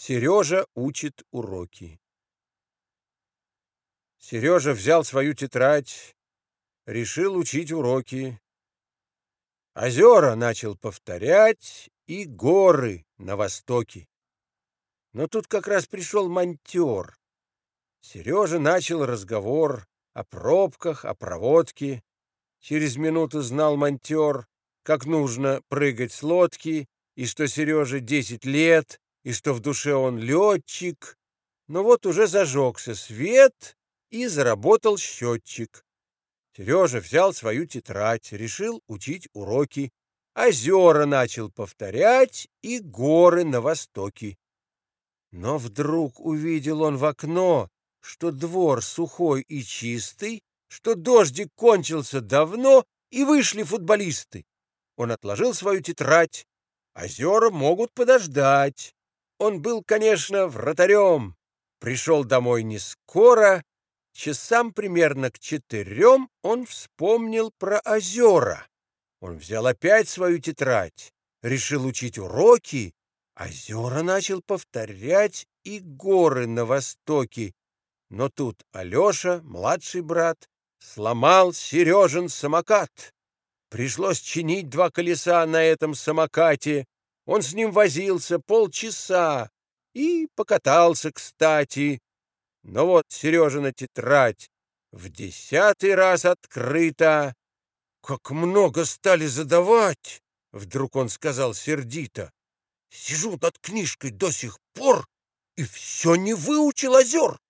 Сережа учит уроки. Сережа взял свою тетрадь, решил учить уроки. Озера начал повторять и горы на востоке. Но тут как раз пришел монтер. Сережа начал разговор о пробках, о проводке. Через минуту знал монтер, как нужно прыгать с лодки, и что Сереже 10 лет, и что в душе он летчик. Но вот уже зажегся свет, и заработал счетчик. Сережа взял свою тетрадь, решил учить уроки. Озера начал повторять и горы на востоке. Но вдруг увидел он в окно, что двор сухой и чистый, что дождик кончился давно, и вышли футболисты. Он отложил свою тетрадь. Озера могут подождать. Он был, конечно, вратарем. Пришел домой не скоро. Часам примерно к 4 он вспомнил про озера. Он взял опять свою тетрадь, решил учить уроки. Озера начал повторять и горы на востоке. Но тут Алеша, младший брат, сломал Сережин самокат. Пришлось чинить 2 колеса на этом самокате. Он с ним возился полчаса и покатался, кстати. Но вот Сережина тетрадь в 10-й раз открыта. «Как много стали задавать!» — вдруг он сказал сердито. «Сижу над книжкой до сих пор и все не выучил озер!»